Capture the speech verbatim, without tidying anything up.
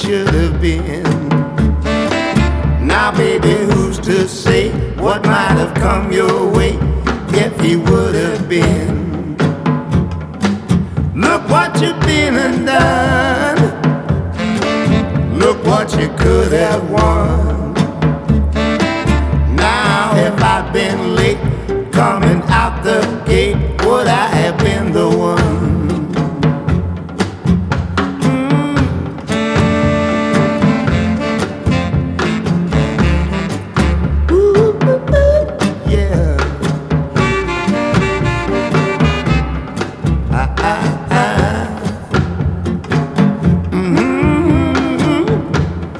should have been. Now, baby, who's to say what might have come your way if he would have been? Look what you've been and done. Look what you could have won. Now, if I'd been late coming out the